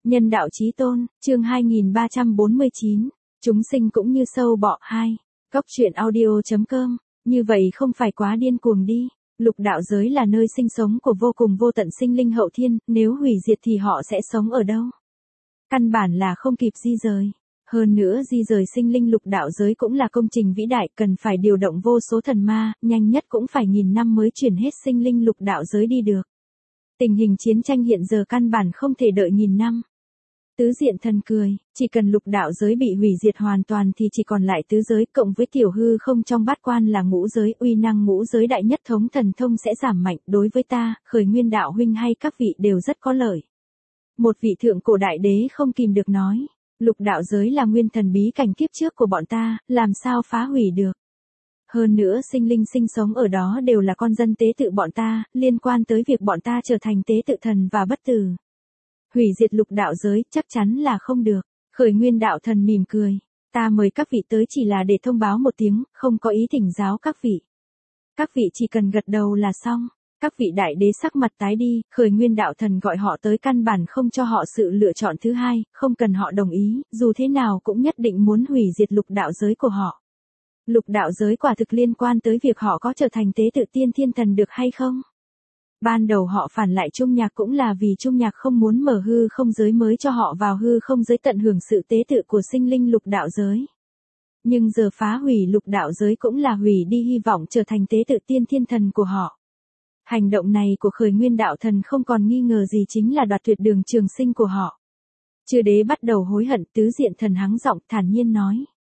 Nhân đạo chí tôn, chương 2349. Chúng sinh cũng như sâu bọ 2. Cóc truyện audio.com. Như vậy không phải quá điên cuồng đi. Lục đạo giới là nơi sinh sống của vô cùng vô tận sinh linh hậu thiên, nếu hủy diệt thì họ sẽ sống ở đâu? Căn bản là không kịp di rời. Hơn nữa di rời sinh linh lục đạo giới cũng là công trình vĩ đại, cần phải điều động vô số thần ma, nhanh nhất cũng phải 1000 năm mới chuyển hết sinh linh lục đạo giới đi được. Tình hình chiến tranh hiện giờ căn bản không thể đợi 1000 năm. Tứ diện thần cười, chỉ cần lục đạo giới bị hủy diệt hoàn toàn thì chỉ còn lại tứ giới cộng với tiểu hư không trong bát quan là ngũ giới, uy năng ngũ giới đại nhất thống thần thông sẽ giảm mạnh, đối với ta, Khởi Nguyên đạo huynh hay các vị đều rất có lợi. Một vị thượng cổ đại đế không kìm được nói, lục đạo giới là nguyên thần bí cảnh kiếp trước của bọn ta, làm sao phá hủy được. Hơn nữa sinh linh sinh sống ở đó đều là con dân tế tự bọn ta, liên quan tới việc bọn ta trở thành tế tự thần và bất tử. Hủy diệt lục đạo giới chắc chắn là không được. Khởi Nguyên đạo thần mỉm cười. Ta mời các vị tới chỉ là để thông báo một tiếng, không có ý thỉnh giáo các vị. Các vị chỉ cần gật đầu là xong. Các vị đại đế sắc mặt tái đi, Khởi Nguyên đạo thần gọi họ tới căn bản không cho họ sự lựa chọn thứ hai, không cần họ đồng ý, dù thế nào cũng nhất định muốn hủy diệt lục đạo giới của họ. Lục đạo giới quả thực liên quan tới việc họ có trở thành tế tự tiên thiên thần được hay không? Ban đầu họ phản lại Trung Nhạc cũng là vì Trung Nhạc không muốn mở hư không giới mới cho họ vào hư không giới tận hưởng sự tế tự của sinh linh lục đạo giới. Nhưng giờ phá hủy lục đạo giới cũng là hủy đi hy vọng trở thành tế tự tiên thiên thần của họ. Hành động này của Khởi Nguyên đạo thần không còn nghi ngờ gì chính là đoạt tuyệt đường trường sinh của họ. Chư đế bắt đầu hối hận, tứ diện thần hắng giọng thản nhiên nói.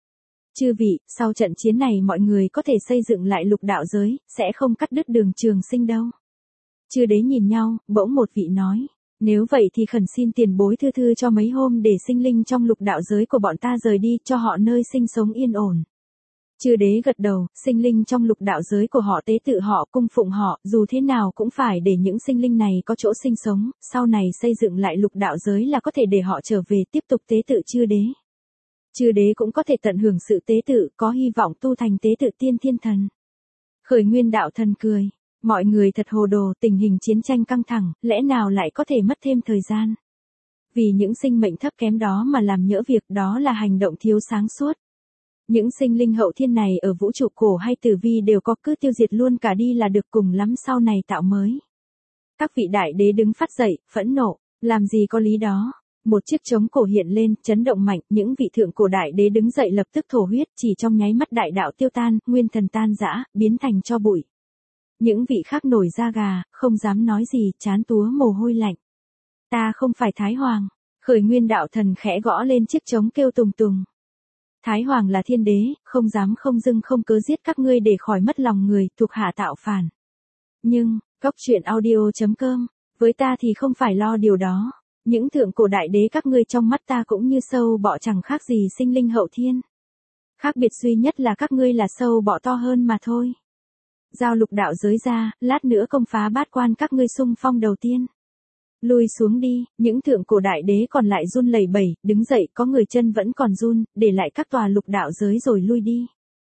Chư vị, sau trận chiến này mọi người có thể xây dựng lại lục đạo giới, sẽ không cắt đứt đường trường sinh đâu. Chư đế nhìn nhau, bỗng một vị nói, nếu vậy thì khẩn xin tiền bối thư thư cho mấy hôm để sinh linh trong lục đạo giới của bọn ta rời đi, cho họ nơi sinh sống yên ổn. Chư đế gật đầu, sinh linh trong lục đạo giới của họ tế tự họ cung phụng họ, dù thế nào cũng phải để những sinh linh này có chỗ sinh sống, sau này xây dựng lại lục đạo giới là có thể để họ trở về tiếp tục tế tự chư đế. Chư đế cũng có thể tận hưởng sự tế tự, có hy vọng tu thành tế tự tiên thiên thần. Khởi Nguyên đạo thần cười. Mọi người thật hồ đồ, tình hình chiến tranh căng thẳng, lẽ nào lại có thể mất thêm thời gian. Vì những sinh mệnh thấp kém đó mà làm nhỡ việc, đó là hành động thiếu sáng suốt. Những sinh linh hậu thiên này ở vũ trụ cổ hay tử vi đều có, cứ tiêu diệt luôn cả đi là được, cùng lắm sau này tạo mới. Các vị đại đế đứng phát dậy, phẫn nộ, làm gì có lý đó. Một chiếc trống cổ hiện lên, chấn động mạnh, những vị thượng cổ đại đế đứng dậy lập tức thổ huyết, chỉ trong nháy mắt đại đạo tiêu tan, nguyên thần tan rã, biến thành tro bụi. Những vị khác nổi da gà, không dám nói gì, chán túa mồ hôi lạnh. Ta không phải Thái Hoàng. Khởi Nguyên đạo thần khẽ gõ lên chiếc trống kêu tùng tùng. Thái Hoàng là thiên đế, không dám không dưng không cớ giết các ngươi để khỏi mất lòng người, thuộc hạ tạo phản. Nhưng, Cóc truyện audio.com, với ta thì không phải lo điều đó. Những thượng cổ đại đế các ngươi trong mắt ta cũng như sâu bọ chẳng khác gì sinh linh hậu thiên. Khác biệt duy nhất là các ngươi là sâu bọ to hơn mà thôi. Giao lục đạo giới ra, lát nữa công phá bát quan các ngươi xung phong đầu tiên. Lùi xuống đi, những thượng cổ đại đế còn lại run lẩy bẩy, đứng dậy, có người chân vẫn còn run, để lại các tòa lục đạo giới rồi lui đi.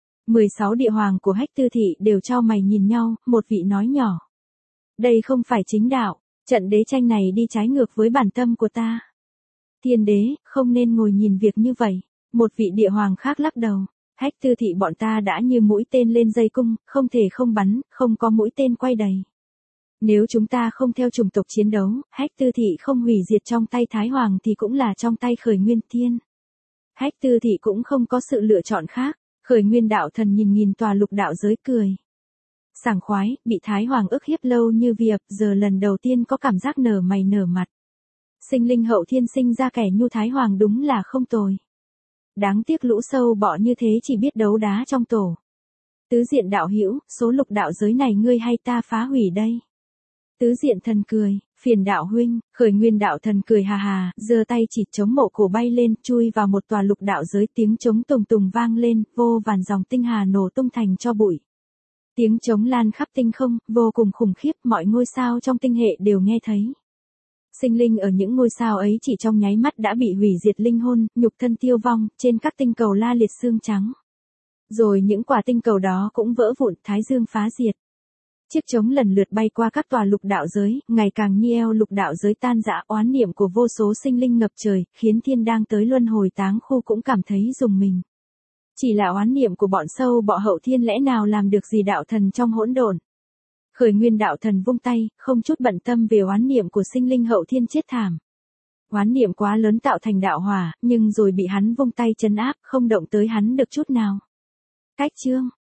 16 địa hoàng của Hách Tư Thị đều chau mày nhìn nhau, một vị nói nhỏ. Đây không phải chính đạo, trận đế tranh này đi trái ngược với bản tâm của ta. Thiên đế, không nên ngồi nhìn việc như vậy. Một vị địa hoàng khác lắc đầu. Hách Tư Thị bọn ta đã như mũi tên lên dây cung, không thể không bắn, không có mũi tên quay đầy. Nếu chúng ta không theo chủng tộc chiến đấu, Hách Tư Thị không hủy diệt trong tay Thái Hoàng thì cũng là trong tay Khởi Nguyên Thiên. Hách Tư Thị cũng không có sự lựa chọn khác. Khởi Nguyên đạo thần nhìn tòa lục đạo giới cười. Sảng khoái, bị Thái Hoàng ức hiếp lâu như việc, giờ lần đầu tiên có cảm giác nở mày nở mặt. Sinh linh hậu thiên sinh ra kẻ nhu Thái Hoàng đúng là không tồi. Đáng tiếc lũ sâu bọ như thế chỉ biết đấu đá trong tổ. Tứ diện đạo hữu, số lục đạo giới này ngươi hay ta phá hủy đây? Tứ diện thần cười, phiền đạo huynh. Khởi Nguyên đạo thần cười hà hà, giơ tay chỉ chống mộ cổ bay lên, chui vào một tòa lục đạo giới, tiếng trống tùng tùng vang lên, vô vàn dòng tinh hà nổ tung thành tro bụi. Tiếng trống lan khắp tinh không, vô cùng khủng khiếp, mọi ngôi sao trong tinh hệ đều nghe thấy. Sinh linh ở những ngôi sao ấy chỉ trong nháy mắt đã bị hủy diệt linh hồn, nhục thân tiêu vong, trên các tinh cầu la liệt xương trắng. Rồi những quả tinh cầu đó cũng vỡ vụn, thái dương phá diệt. Chiếc trống lần lượt bay qua các tòa lục đạo giới, ngày càng như eo lục đạo giới tan rã, oán niệm của vô số sinh linh ngập trời, khiến thiên đang tới luân hồi táng khu cũng cảm thấy rùng mình. Chỉ là oán niệm của bọn sâu bọ hậu thiên lẽ nào làm được gì đạo thần trong hỗn độn. Khởi nguyên đạo thần vung tay, không chút bận tâm về oán niệm của sinh linh hậu thiên chết thảm. Oán niệm quá lớn tạo thành đạo hỏa, nhưng rồi bị hắn vung tay trấn áp, không động tới hắn được chút nào. Cách chương